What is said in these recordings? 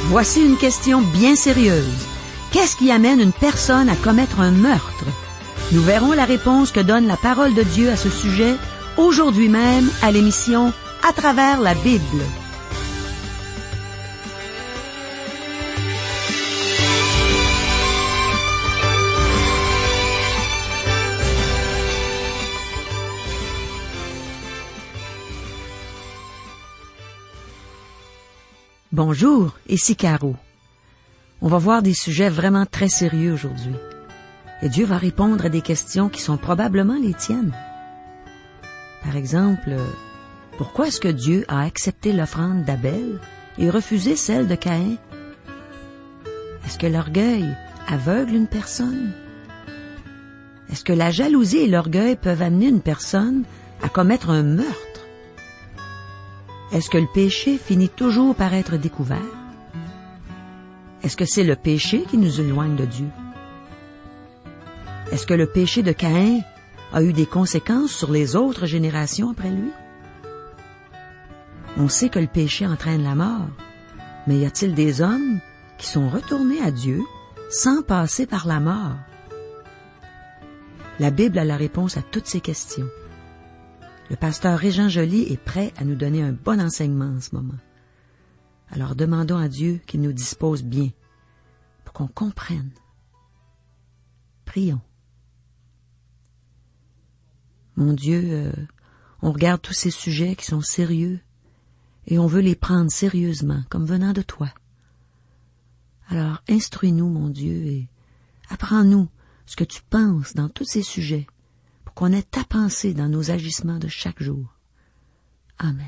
Voici une question bien sérieuse. Qu'est-ce qui amène une personne à commettre un meurtre? Nous verrons la réponse que donne la parole de Dieu à ce sujet aujourd'hui même à l'émission À travers la Bible. Bonjour, ici Caro. On va voir des sujets vraiment très sérieux aujourd'hui. Et Dieu va répondre à des questions qui sont probablement les tiennes. Par exemple, pourquoi est-ce que Dieu a accepté l'offrande d'Abel et refusé celle de Caïn? Est-ce que l'orgueil aveugle une personne? Est-ce que la jalousie et l'orgueil peuvent amener une personne à commettre un meurtre? Est-ce que le péché finit toujours par être découvert? Est-ce que c'est le péché qui nous éloigne de Dieu? Est-ce que le péché de Caïn a eu des conséquences sur les autres générations après lui? On sait que le péché entraîne la mort, mais y a-t-il des hommes qui sont retournés à Dieu sans passer par la mort? La Bible a la réponse à toutes ces questions. Le pasteur Régent Joly est prêt à nous donner un bon enseignement en ce moment. Alors demandons à Dieu qu'il nous dispose bien pour qu'on comprenne. Prions. Mon Dieu, on regarde tous ces sujets qui sont sérieux et on veut les prendre sérieusement comme venant de toi. Alors instruis-nous, mon Dieu, et apprends-nous ce que tu penses dans tous ces sujets, qu'on ait ta pensée dans nos agissements de chaque jour. Amen.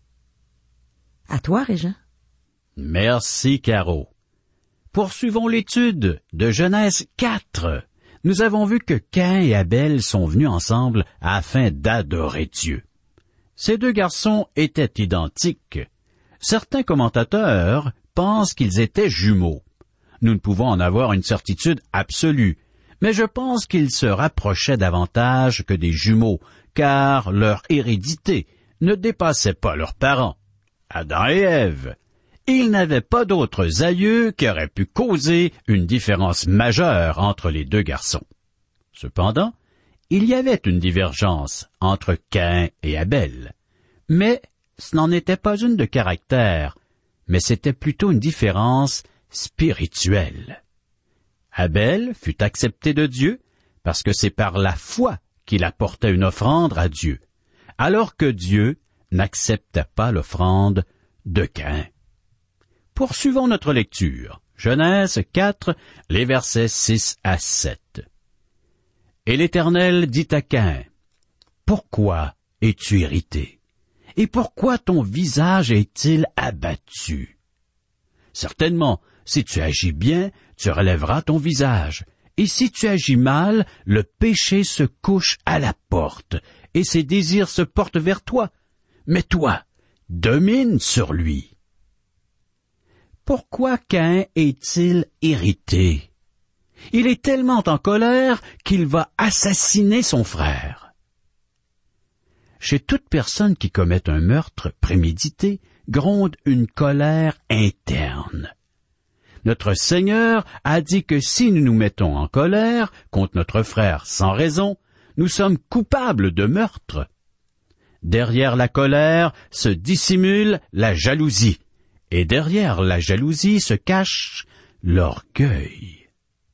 À toi, Régent. Merci, Caro. Poursuivons l'étude de Genèse 4. Nous avons vu que Caïn et Abel sont venus ensemble afin d'adorer Dieu. Ces deux garçons étaient identiques. Certains commentateurs pensent qu'ils étaient jumeaux. Nous ne pouvons en avoir une certitude absolue, mais je pense qu'ils se rapprochaient davantage que des jumeaux, car leur hérédité ne dépassait pas leurs parents, Adam et Ève. Ils n'avaient pas d'autres aïeux qui auraient pu causer une différence majeure entre les deux garçons. Cependant, il y avait une divergence entre Caïn et Abel. Mais ce n'en était pas une de caractère, mais c'était plutôt une différence spirituelle. Abel fut accepté de Dieu parce que c'est par la foi qu'il apportait une offrande à Dieu, alors que Dieu n'acceptait pas l'offrande de Caïn. Poursuivons notre lecture. Genèse 4, les versets 6 à 7. Et l'Éternel dit à Caïn, « Pourquoi es-tu irrité? Et pourquoi ton visage est-il abattu? Certainement, si tu agis bien, tu relèveras ton visage. Et si tu agis mal, le péché se couche à la porte, et ses désirs se portent vers toi. Mais toi, domine sur lui. » Pourquoi Caïn est-il irrité? Il est tellement en colère qu'il va assassiner son frère. Chez toute personne qui commet un meurtre prémédité, gronde une colère interne. Notre Seigneur a dit que si nous nous mettons en colère contre notre frère sans raison, nous sommes coupables de meurtre. Derrière la colère se dissimule la jalousie, et derrière la jalousie se cache l'orgueil.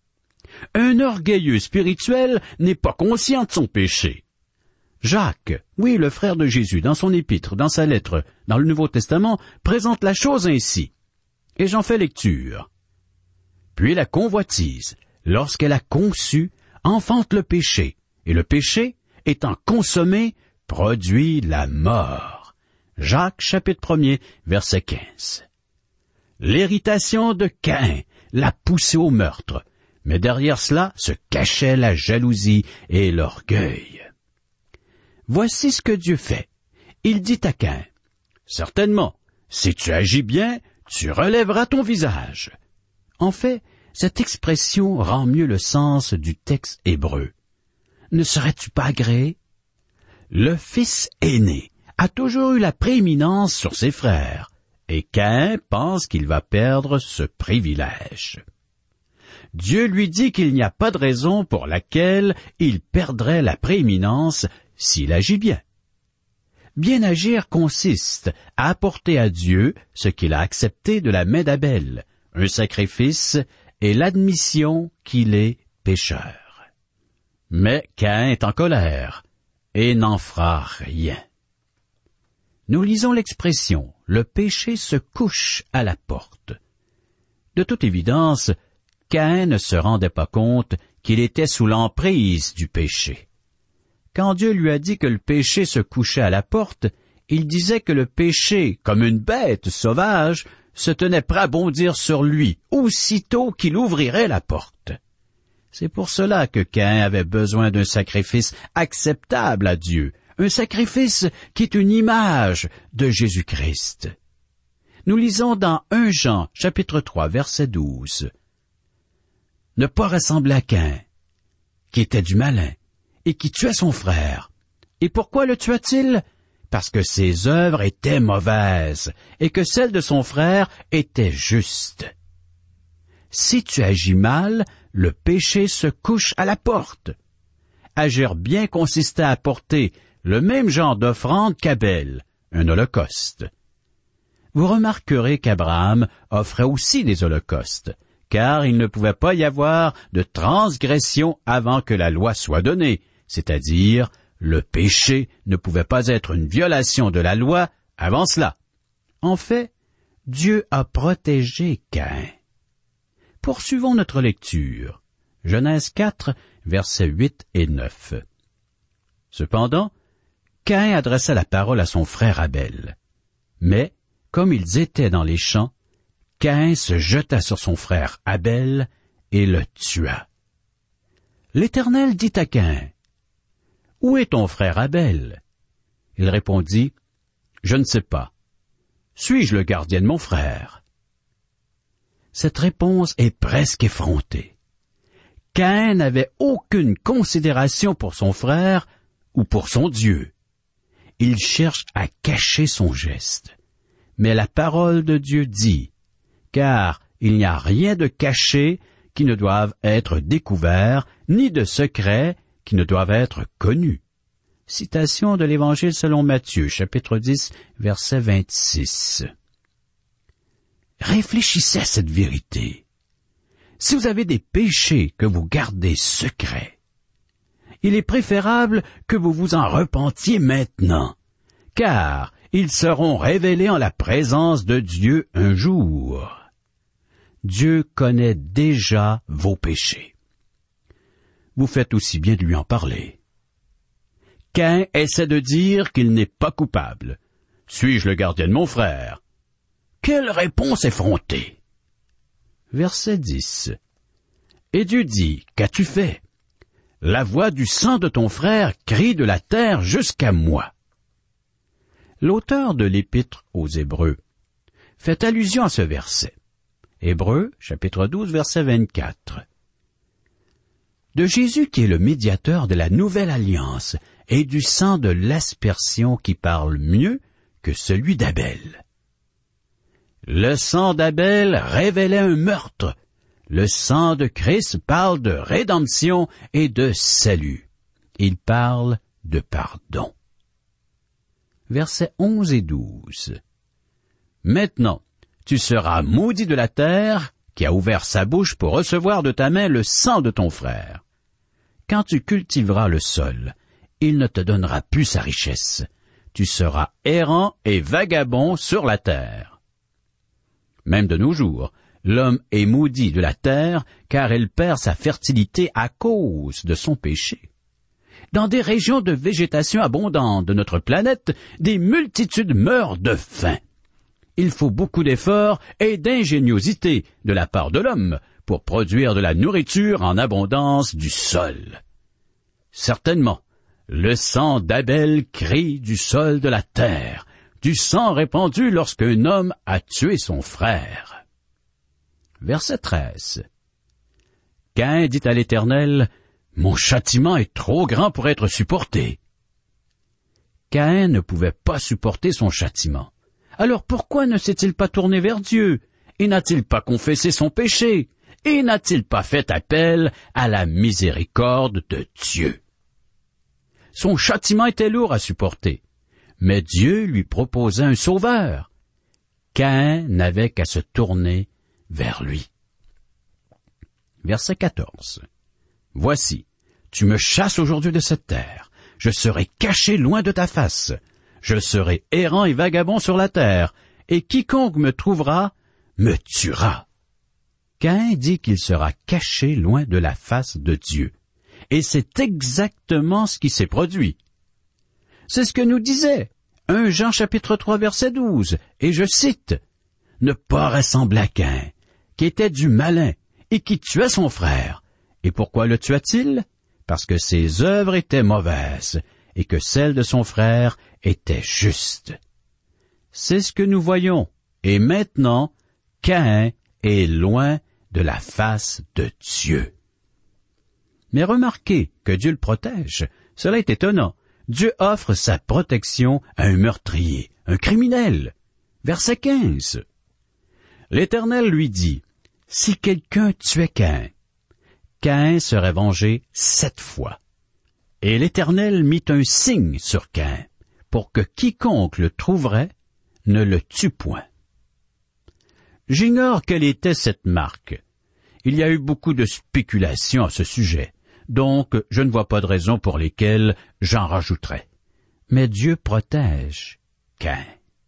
Un orgueilleux spirituel n'est pas conscient de son péché. Jacques, oui, le frère de Jésus, dans son épître, dans sa lettre, dans le Nouveau Testament, présente la chose ainsi. Et j'en fais lecture. Puis la convoitise, lorsqu'elle a conçu, enfante le péché, et le péché, étant consommé, produit la mort. Jacques, chapitre 1er, verset 15. L'irritation de Caïn l'a poussé au meurtre, mais derrière cela se cachait la jalousie et l'orgueil. Voici ce que Dieu fait. Il dit à Caïn, « Certainement, si tu agis bien, tu relèveras ton visage. » En fait, cette expression rend mieux le sens du texte hébreu. Ne serais-tu pas agréé? Le fils aîné a toujours eu la prééminence sur ses frères, et Caïn pense qu'il va perdre ce privilège. Dieu lui dit qu'il n'y a pas de raison pour laquelle il perdrait la prééminence s'il agit bien. Bien agir consiste à apporter à Dieu ce qu'il a accepté de la main d'Abel, un sacrifice et l'admission qu'il est pécheur. Mais Caïn est en colère et n'en fera rien. Nous lisons l'expression « le péché se couche à la porte ». De toute évidence, Caïn ne se rendait pas compte qu'il était sous l'emprise du péché. Quand Dieu lui a dit que le péché se couchait à la porte, il disait que le péché, comme une bête sauvage, se tenait prêt à bondir sur lui, aussitôt qu'il ouvrirait la porte. C'est pour cela que Caïn avait besoin d'un sacrifice acceptable à Dieu, un sacrifice qui est une image de Jésus-Christ. Nous lisons dans 1 Jean, chapitre 3, verset 12. Ne pas ressembler à Caïn, qui était du malin, et qui tuait son frère. Et pourquoi le tua-t-il? Parce que ses œuvres étaient mauvaises, et que celles de son frère étaient justes. Si tu agis mal, le péché se couche à la porte. Agir bien consistait à apporter le même genre d'offrande qu'Abel, un holocauste. Vous remarquerez qu'Abraham offrait aussi des holocaustes, car il ne pouvait pas y avoir de transgression avant que la loi soit donnée, c'est-à-dire le péché ne pouvait pas être une violation de la loi avant cela. En fait, Dieu a protégé Caïn. Poursuivons notre lecture. Genèse 4, versets 8 et 9. Cependant, Caïn adressa la parole à son frère Abel. Mais, comme ils étaient dans les champs, Caïn se jeta sur son frère Abel et le tua. L'Éternel dit à Caïn, « Où est ton frère Abel? » Il répondit, « Je ne sais pas. Suis-je le gardien de mon frère? » Cette réponse est presque effrontée. Caïn n'avait aucune considération pour son frère ou pour son Dieu. Il cherche à cacher son geste. Mais la parole de Dieu dit, « Car il n'y a rien de caché qui ne doive être découvert, ni de secret qui ne doivent être connus. » Citation de l'Évangile selon Matthieu, chapitre 10, verset 26. Réfléchissez à cette vérité. Si vous avez des péchés que vous gardez secrets, il est préférable que vous vous en repentiez maintenant, car ils seront révélés en la présence de Dieu un jour. Dieu connaît déjà vos péchés. Vous faites aussi bien de lui en parler. Caïn essaie de dire qu'il n'est pas coupable. Suis-je le gardien de mon frère? Quelle réponse effrontée! Verset 10. Et Dieu dit, qu'as-tu fait? La voix du sang de ton frère crie de la terre jusqu'à moi. L'auteur de l'Épître aux Hébreux fait allusion à ce verset. Hébreux, chapitre 12, verset 24. De Jésus qui est le médiateur de la nouvelle alliance et du sang de l'aspersion qui parle mieux que celui d'Abel. Le sang d'Abel révélait un meurtre. Le sang de Christ parle de rédemption et de salut. Il parle de pardon. Versets 11 et 12. Maintenant, tu seras maudit de la terre qui a ouvert sa bouche pour recevoir de ta main le sang de ton frère. Quand tu cultiveras le sol, il ne te donnera plus sa richesse. Tu seras errant et vagabond sur la terre. Même de nos jours, l'homme est maudit de la terre car elle perd sa fertilité à cause de son péché. Dans des régions de végétation abondante de notre planète, des multitudes meurent de faim. Il faut beaucoup d'efforts et d'ingéniosité de la part de l'homme pour produire de la nourriture en abondance du sol. Certainement, le sang d'Abel crie du sol de la terre, du sang répandu lorsqu'un homme a tué son frère. Verset 13. Caïn dit à l'Éternel, « Mon châtiment est trop grand pour être supporté. » Caïn ne pouvait pas supporter son châtiment. Alors pourquoi ne s'est-il pas tourné vers Dieu? Et n'a-t-il pas confessé son péché? Et n'a-t-il pas fait appel à la miséricorde de Dieu? Son châtiment était lourd à supporter, mais Dieu lui proposait un sauveur. Caïn n'avait qu'à se tourner vers lui. Verset 14. Voici, tu me chasses aujourd'hui de cette terre. Je serai caché loin de ta face. Je serai errant et vagabond sur la terre, et quiconque me trouvera me tuera. Caïn dit qu'il sera caché loin de la face de Dieu. Et c'est exactement ce qui s'est produit. C'est ce que nous disait 1 Jean chapitre 3 verset 12, et je cite, « Ne pas ressembler à Caïn, qui était du malin et qui tuait son frère. Et pourquoi le tua-t-il? Parce que ses œuvres étaient mauvaises et que celles de son frère étaient justes. » C'est ce que nous voyons. Et maintenant, Caïn est loin de la face de Dieu. Mais remarquez que Dieu le protège. Cela est étonnant. Dieu offre sa protection à un meurtrier, un criminel. Verset 15. L'Éternel lui dit, « Si quelqu'un tuait Caïn, Caïn serait vengé 7 fois. Et l'Éternel mit un signe sur Caïn, pour que quiconque le trouverait ne le tue point. » J'ignore quelle était cette marque. Il y a eu beaucoup de spéculations à ce sujet, donc je ne vois pas de raison pour lesquelles j'en rajouterai. Mais Dieu protège Caïn.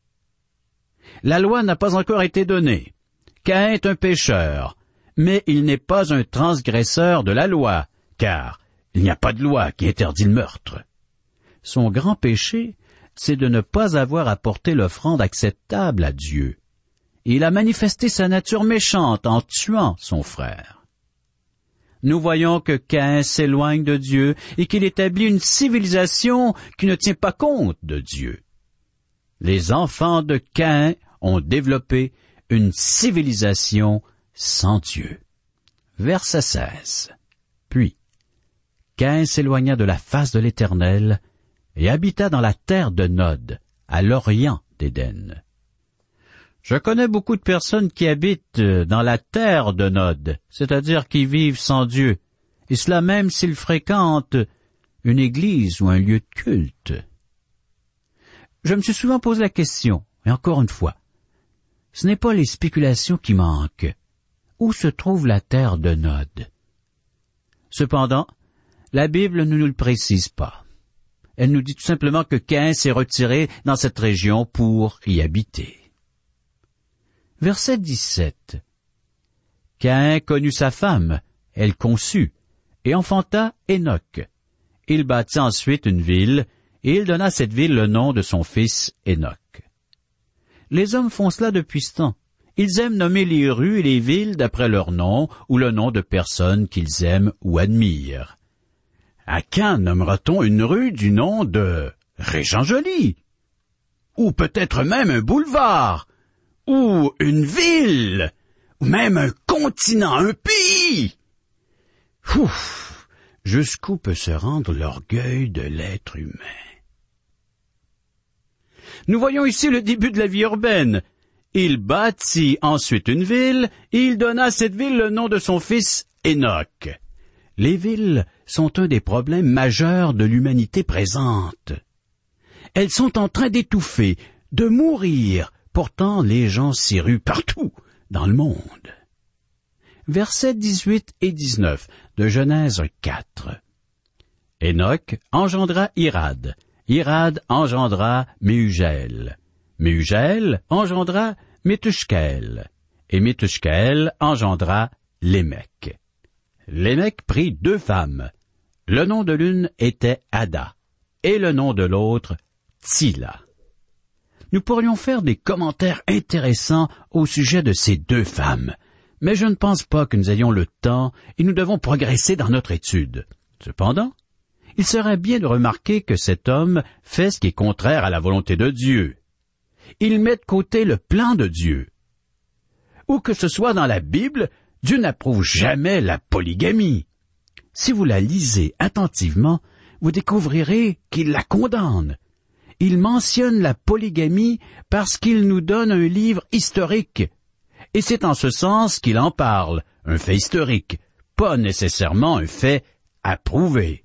La loi n'a pas encore été donnée. Caïn est un pécheur, mais il n'est pas un transgresseur de la loi, car il n'y a pas de loi qui interdit le meurtre. Son grand péché, c'est de ne pas avoir apporté l'offrande acceptable à Dieu. Il a manifesté sa nature méchante en tuant son frère. Nous voyons que Caïn s'éloigne de Dieu et qu'il établit une civilisation qui ne tient pas compte de Dieu. Les enfants de Caïn ont développé une civilisation sans Dieu. Verset 16. Puis, Caïn s'éloigna de la face de l'Éternel et habita dans la terre de Nod, à l'orient d'Éden. Je connais beaucoup de personnes qui habitent dans la terre de Nod, c'est-à-dire qui vivent sans Dieu, et cela même s'ils fréquentent une église ou un lieu de culte. Je me suis souvent posé la question, et encore une fois, ce n'est pas les spéculations qui manquent. Où se trouve la terre de Nod? Cependant, la Bible ne nous le précise pas. Elle nous dit tout simplement que Caïn s'est retiré dans cette région pour y habiter. Verset 17. Caïn connut sa femme, elle conçut, et enfanta Hénoc. Il bâtit ensuite une ville, et il donna à cette ville le nom de son fils Hénoc. Les hommes font cela depuis ce temps. Ils aiment nommer les rues et les villes d'après leur nom ou le nom de personnes qu'ils aiment ou admirent. À quand nommera-t-on une rue du nom de Régent-Joly? Ou peut-être même un boulevard? Ou une ville? Ou même un continent, un pays? Ouf! Jusqu'où peut se rendre l'orgueil de l'être humain? Nous voyons ici le début de la vie urbaine. Il bâtit ensuite une ville, et il donna à cette ville le nom de son fils Hénoc. Les villes sont un des problèmes majeurs de l'humanité présente. Elles sont en train d'étouffer, de mourir, pourtant les gens s'y ruent partout dans le monde. Versets 18 et 19 de Genèse 4. Hénoc engendra Irad. Irad engendra Méhugel. Méhugel engendra Métushkel. Et Métushkel engendra Lémec. Lémec prit 2 femmes. Le nom de l'une était Ada, et le nom de l'autre Tsila. Nous pourrions faire des commentaires intéressants au sujet de ces 2 femmes, mais je ne pense pas que nous ayons le temps et nous devons progresser dans notre étude. Cependant, il serait bien de remarquer que cet homme fait ce qui est contraire à la volonté de Dieu. Il met de côté le plan de Dieu. Où que ce soit dans la Bible, Dieu n'approuve jamais la polygamie. Si vous la lisez attentivement, vous découvrirez qu'il la condamne. il mentionne la polygamie parce qu'il nous donne un livre historique. Et c'est en ce sens qu'il en parle, un fait historique, pas nécessairement un fait approuvé.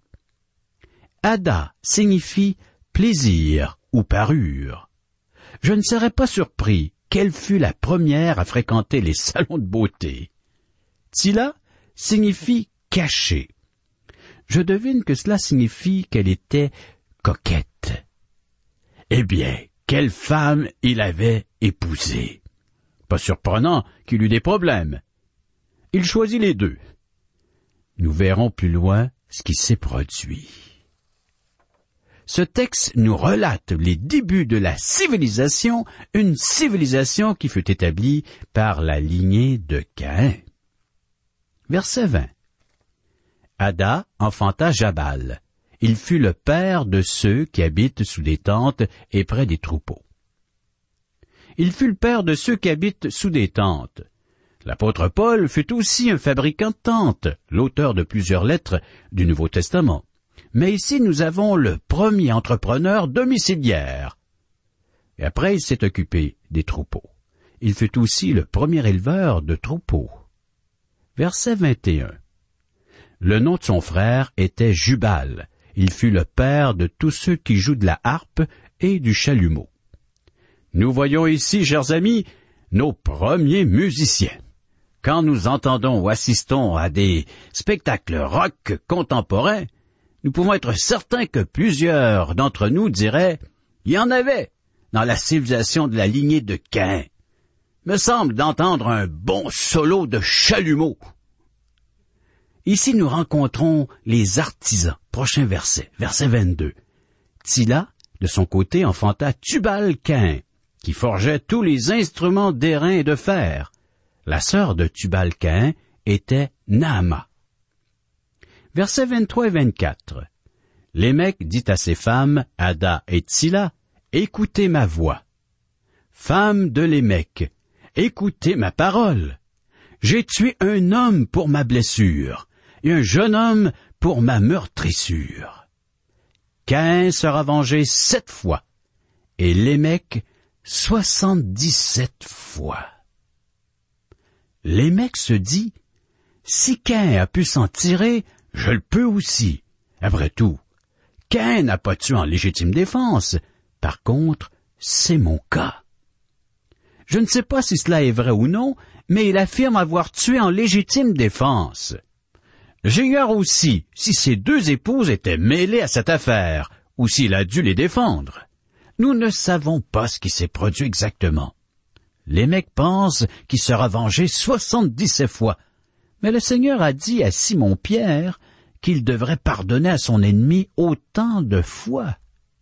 Ada signifie plaisir ou parure. Je ne serais pas surpris qu'elle fût la première à fréquenter les salons de beauté. Tsila signifie cacher. Je devine que cela signifie qu'elle était coquette. Eh bien, quelle femme il avait épousée! Pas surprenant qu'il eût des problèmes. Il choisit les deux. Nous verrons plus loin ce qui s'est produit. Ce texte nous relate les débuts de la civilisation, une civilisation qui fut établie par la lignée de Caïn. Verset 20. Ada enfanta Jabal. Il fut le père de ceux qui habitent sous des tentes et près des troupeaux. Il fut le père de ceux qui habitent sous des tentes. L'apôtre Paul fut aussi un fabricant de tentes, l'auteur de plusieurs lettres du Nouveau Testament. Mais ici, nous avons le premier entrepreneur domiciliaire. Et après, il s'est occupé des troupeaux. Il fut aussi le premier éleveur de troupeaux. Verset 21. Le nom de son frère était Jubal. Il fut le père de tous ceux qui jouent de la harpe et du chalumeau. Nous voyons ici, chers amis, nos premiers musiciens. Quand nous entendons ou assistons à des spectacles rock contemporains, nous pouvons être certains que plusieurs d'entre nous diraient « Il y en avait dans la civilisation de la lignée de Caïn. Me semble d'entendre un bon solo de chalumeau. » Ici, nous rencontrons les artisans. Prochain verset, verset 22. Tsila, de son côté, enfanta Tubal-Caïn, qui forgeait tous les instruments d'airain et de fer. La sœur de Tubal-Caïn était Naama. Versets 23 et 24. Lémec dit à ses femmes, Ada et Tsila, « Écoutez ma voix. Femmes de Lémec, écoutez ma parole. J'ai tué un homme pour ma blessure, et un jeune homme pour ma meurtrissure. Caïn sera vengé 7 fois, et Lémec 77 fois. » Lémec se dit, « Si Caïn a pu s'en tirer, je le peux aussi. Après tout, Caïn n'a pas tué en légitime défense. Par contre, c'est mon cas. » Je ne sais pas si cela est vrai ou non, mais il affirme avoir tué en légitime défense. J'ignore aussi si ses 2 épouses étaient mêlées à cette affaire, ou s'il a dû les défendre. Nous ne savons pas ce qui s'est produit exactement. Lémec pense qu'il sera vengé 77 fois, mais le Seigneur a dit à Simon-Pierre qu'il devrait pardonner à son ennemi autant de fois.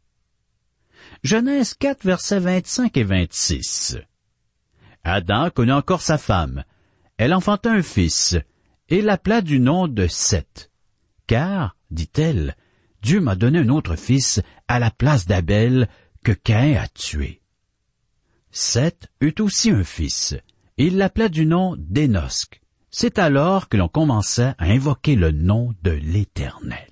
Genèse 4, versets 25 et 26. Adam connut encore sa femme. Elle enfanta un fils, et l'appela du nom de Seth. Car, dit-elle, Dieu m'a donné un autre fils à la place d'Abel que Caïn a tué. Seth eut aussi un fils, et il l'appela du nom d'Énosque. C'est alors que l'on commença à invoquer le nom de l'Éternel.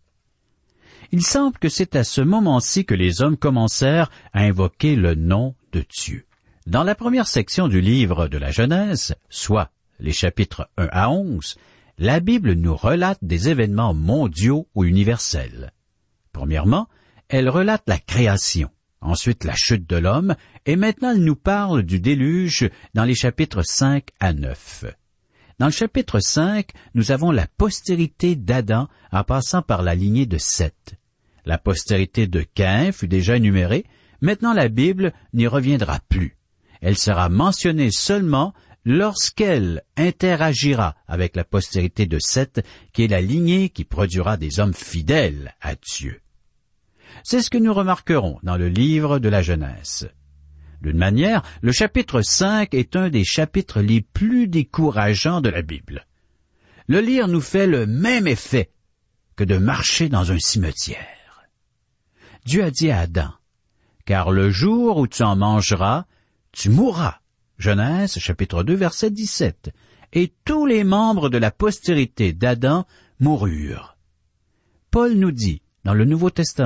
Il semble que c'est à ce moment-ci que les hommes commencèrent à invoquer le nom de Dieu. Dans la première section du livre de la Genèse, soit les chapitres 1 à 11, la Bible nous relate des événements mondiaux ou universels. Premièrement, elle relate la création, ensuite la chute de l'homme, et maintenant elle nous parle du déluge dans les chapitres 5 à 9. Dans le chapitre 5, nous avons la postérité d'Adam en passant par la lignée de Seth. La postérité de Caïn fut déjà énumérée, maintenant la Bible n'y reviendra plus. Elle sera mentionnée seulement lorsqu'elle interagira avec la postérité de Seth, qui est la lignée qui produira des hommes fidèles à Dieu. C'est ce que nous remarquerons dans le livre de la Genèse. D'une manière, le chapitre 5 est un des chapitres les plus décourageants de la Bible. Le lire nous fait le même effet que de marcher dans un cimetière. Dieu a dit à Adam, « Car le jour où tu en mangeras, tu mourras. » Genèse, chapitre 2, verset 17. Et tous les membres de la postérité d'Adam moururent. Paul nous dit, dans le Nouveau Testament,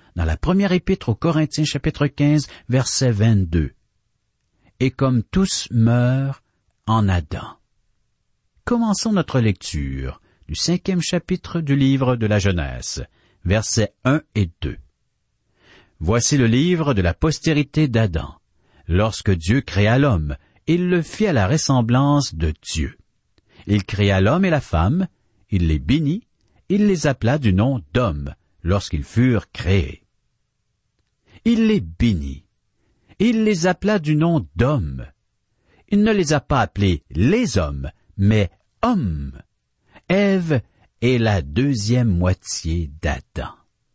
dans la première épître aux Corinthiens chapitre 15, verset 22. Et comme tous meurent en Adam. Commençons notre lecture du 5e chapitre du livre de la Genèse, versets 1 et 2. Voici le livre de la postérité d'Adam. Lorsque Dieu créa l'homme, il le fit à la ressemblance de Dieu. Il créa l'homme et la femme, il les bénit, il les appela du nom d'hommes lorsqu'ils furent créés. Il les bénit. Il les appela du nom d'hommes. Il ne les a pas appelés les hommes, mais hommes. Ève est la deuxième moitié d'Adam.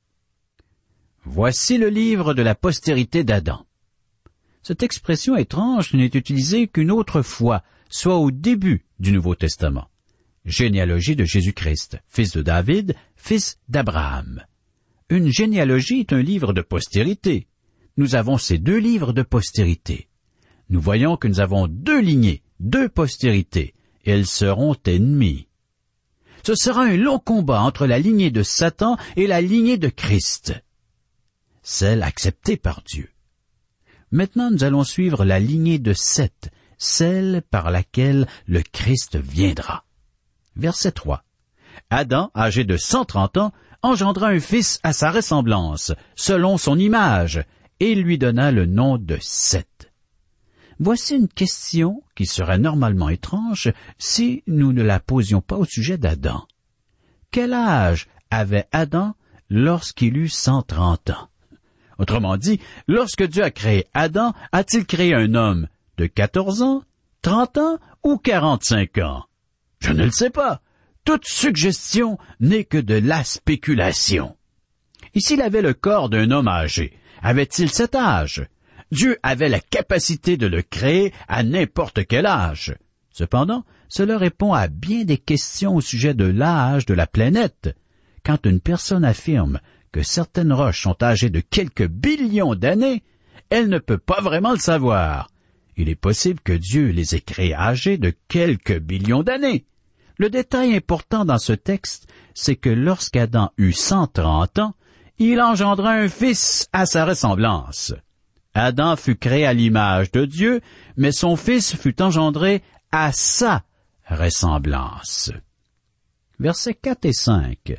Voici le livre de la postérité d'Adam. Cette expression étrange n'est utilisée qu'une autre fois, soit au début du Nouveau Testament. Généalogie de Jésus-Christ, fils de David, fils d'Abraham. Une généalogie est un livre de postérité. Nous avons ces deux livres de postérité. Nous voyons que nous avons deux lignées, deux postérités, et elles seront ennemies. Ce sera un long combat entre la lignée de Satan et la lignée de Christ, celle acceptée par Dieu. Maintenant, nous allons suivre la lignée de Seth, celle par laquelle le Christ viendra. Verset 3. Adam, âgé de 130 ans, engendra un fils à sa ressemblance, selon son image, et il lui donna le nom de Seth. Voici une question qui serait normalement étrange si nous ne la posions pas au sujet d'Adam. Quel âge avait Adam lorsqu'il eut 130 ans? Autrement dit, lorsque Dieu a créé Adam, a-t-il créé un homme de 14 ans, 30 ans ou 45 ans? Je ne le sais pas. Toute suggestion n'est que de la spéculation. Et s'il avait le corps d'un homme âgé, avait-il cet âge? Dieu avait la capacité de le créer à n'importe quel âge. Cependant, cela répond à bien des questions au sujet de l'âge de la planète. Quand une personne affirme que certaines roches sont âgées de quelques billions d'années, elle ne peut pas vraiment le savoir. Il est possible que Dieu les ait créées âgées de quelques billions d'années. Le détail important dans ce texte, c'est que lorsqu'Adam eut 130 ans, il engendra un fils à sa ressemblance. Adam fut créé à l'image de Dieu, mais son fils fut engendré à sa ressemblance. Versets 4 et 5.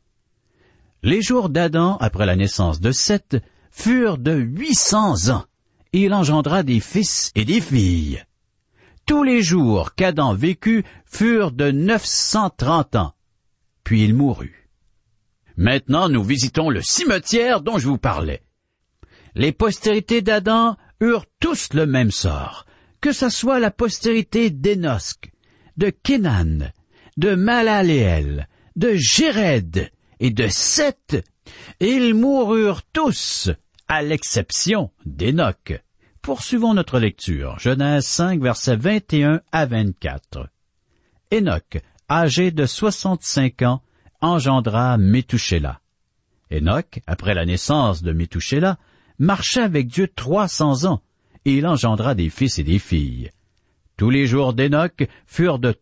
Les jours d'Adam, après la naissance de Seth, furent de 800 ans, et il engendra des fils et des filles. Tous les jours qu'Adam vécut furent de 930 ans, puis il mourut. Maintenant, nous visitons le cimetière dont je vous parlais. Les postérités d'Adam eurent tous le même sort, que ce soit la postérité d'Énosque, de Kénan, de Malaléel, de Jéred et de Seth. Ils moururent tous, à l'exception d'Énoque. Poursuivons notre lecture. Genèse 5, versets 21 à 24. Énoque, âgé de 65 ans, engendra Métouchéla. Énoque, après la naissance de Métouchéla, marcha avec Dieu 300 ans, et il engendra des fils et des filles. Tous les jours d'Énoque furent de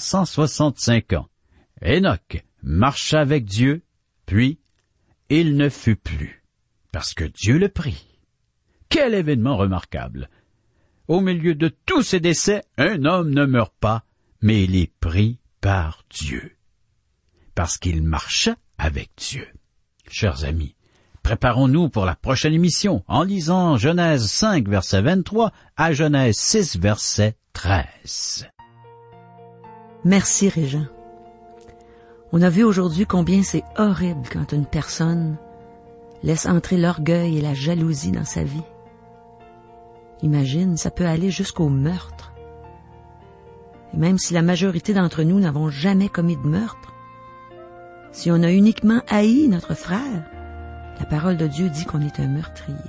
365 ans. Énoque marcha avec Dieu, puis il ne fut plus, parce que Dieu le prit. Quel événement remarquable! Au milieu de tous ces décès, un homme ne meurt pas, mais il est pris par Dieu, parce qu'il marcha avec Dieu. Chers amis, préparons-nous pour la prochaine émission en lisant Genèse 5, verset 23 à Genèse 6, verset 13. Merci, Régent. On a vu aujourd'hui combien c'est horrible quand une personne laisse entrer l'orgueil et la jalousie dans sa vie. Imagine, ça peut aller jusqu'au meurtre. Et même si la majorité d'entre nous n'avons jamais commis de meurtre, si on a uniquement haï notre frère, la parole de Dieu dit qu'on est un meurtrier.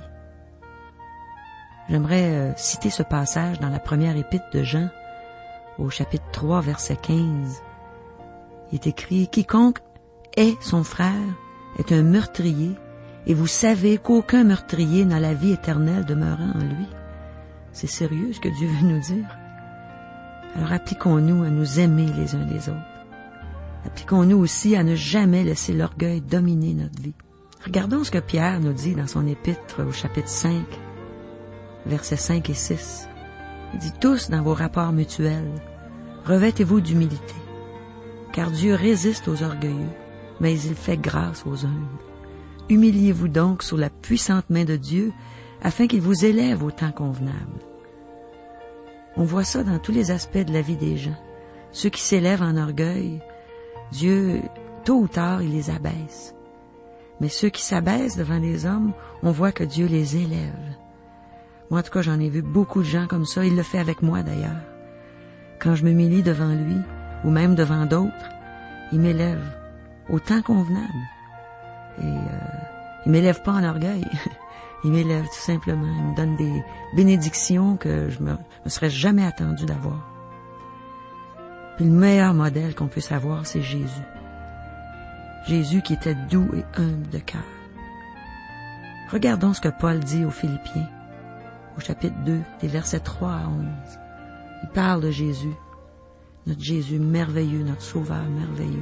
J'aimerais citer ce passage dans la première épître de Jean, au chapitre 3, verset 15. Il est écrit « Quiconque est son frère est un meurtrier, et vous savez qu'aucun meurtrier n'a la vie éternelle demeurant en lui. » C'est sérieux ce que Dieu veut nous dire. Alors appliquons-nous à nous aimer les uns les autres. Appliquons-nous aussi à ne jamais laisser l'orgueil dominer notre vie. Regardons ce que Pierre nous dit dans son épître au chapitre 5, versets 5 et 6. Il dit « Tous dans vos rapports mutuels, revêtez-vous d'humilité, car Dieu résiste aux orgueilleux, mais il fait grâce aux humbles. Humiliez-vous donc sous la puissante main de Dieu, afin qu'il vous élève au temps convenable. » On voit ça dans tous les aspects de la vie des gens. Ceux qui s'élèvent en orgueil, Dieu, tôt ou tard, il les abaisse. Mais ceux qui s'abaissent devant les hommes, on voit que Dieu les élève. Moi, en tout cas, j'en ai vu beaucoup de gens comme ça. Il le fait avec moi, d'ailleurs. Quand je m'humilie devant lui, ou même devant d'autres, il m'élève au temps convenable. Et il m'élève pas en orgueil. Il m'élève tout simplement. Il me donne des bénédictions que je me serais jamais attendu d'avoir. Puis le meilleur modèle qu'on puisse avoir, c'est Jésus. Jésus qui était doux et humble de cœur. Regardons ce que Paul dit aux Philippiens, au chapitre 2, des versets 3 à 11. Il parle de Jésus, notre Jésus merveilleux, notre Sauveur merveilleux.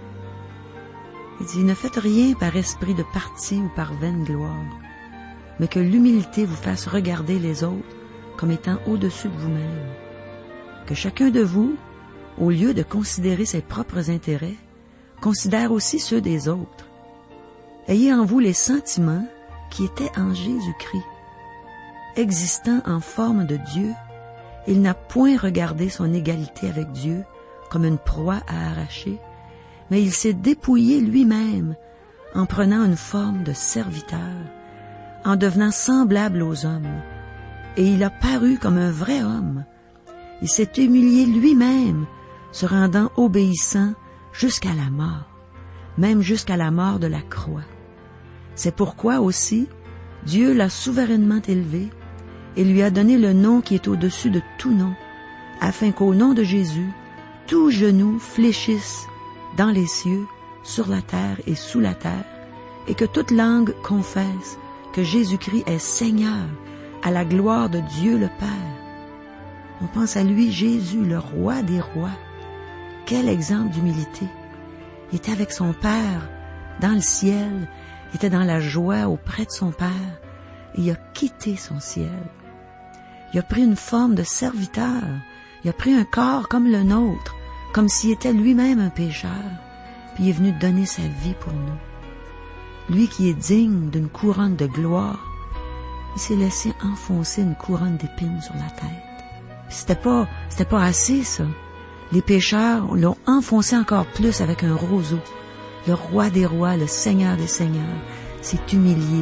Il dit, « Ne faites rien par esprit de parti ou par vaine gloire, mais que l'humilité vous fasse regarder les autres comme étant au-dessus de vous-même. Que chacun de vous, au lieu de considérer ses propres intérêts, considère aussi ceux des autres. Ayez en vous les sentiments qui étaient en Jésus-Christ. Existant en forme de Dieu, il n'a point regardé son égalité avec Dieu comme une proie à arracher, mais il s'est dépouillé lui-même en prenant une forme de serviteur, en devenant semblable aux hommes, et il a paru comme un vrai homme. Il s'est humilié lui-même, se rendant obéissant jusqu'à la mort, même jusqu'à la mort de la croix. C'est pourquoi aussi Dieu l'a souverainement élevé et lui a donné le nom qui est au-dessus de tout nom, afin qu'au nom de Jésus, tout genou fléchisse dans les cieux, sur la terre et sous la terre, et que toute langue confesse que Jésus-Christ est Seigneur, à la gloire de Dieu le Père. On pense à lui, Jésus, le roi des rois. Quel exemple d'humilité! Il était avec son Père dans le ciel, il était dans la joie auprès de son Père, et il a quitté son ciel. Il a pris une forme de serviteur, il a pris un corps comme le nôtre, comme s'il était lui-même un pécheur, puis il est venu donner sa vie pour nous. Lui qui est digne d'une couronne de gloire, il s'est laissé enfoncer une couronne d'épines sur la tête. Puis c'était pas assez, ça. Les pécheurs l'ont enfoncé encore plus avec un roseau. Le roi des rois, le Seigneur des seigneurs, s'est humilié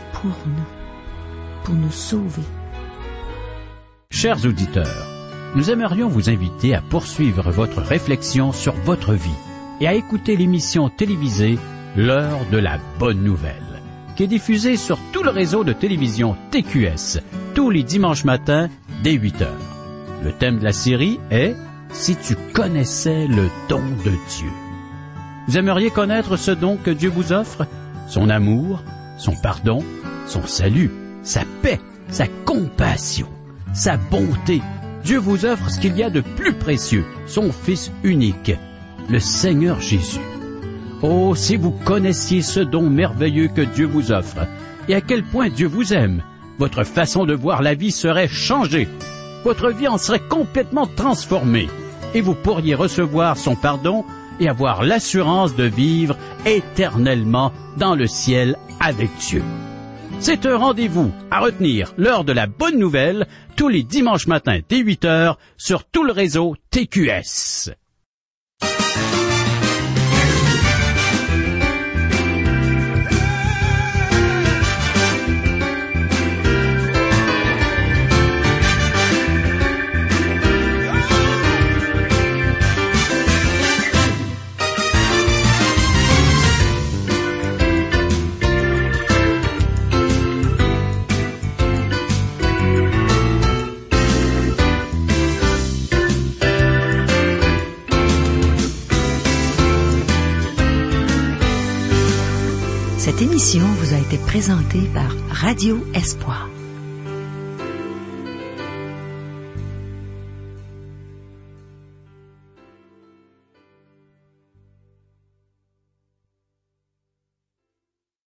pour nous sauver. Chers auditeurs, nous aimerions vous inviter à poursuivre votre réflexion sur votre vie et à écouter l'émission télévisée L'heure de la bonne nouvelle, qui est diffusée sur tout le réseau de télévision TQS, tous les dimanches matins dès 8 heures. Le thème de la série est « Si tu connaissais le don de Dieu ». Vous aimeriez connaître ce don que Dieu vous offre? Son amour, son pardon, son salut, sa paix, sa compassion, sa bonté. Dieu vous offre ce qu'il y a de plus précieux, son Fils unique, le Seigneur Jésus. Oh, si vous connaissiez ce don merveilleux que Dieu vous offre, et à quel point Dieu vous aime, votre façon de voir la vie serait changée. Votre vie en serait complètement transformée, et vous pourriez recevoir son pardon et avoir l'assurance de vivre éternellement dans le ciel avec Dieu. C'est un rendez-vous à retenir, l'heure de la bonne nouvelle, tous les dimanches matins dès 8 heures sur tout le réseau TQS. Cette émission vous a été présentée par Radio Espoir.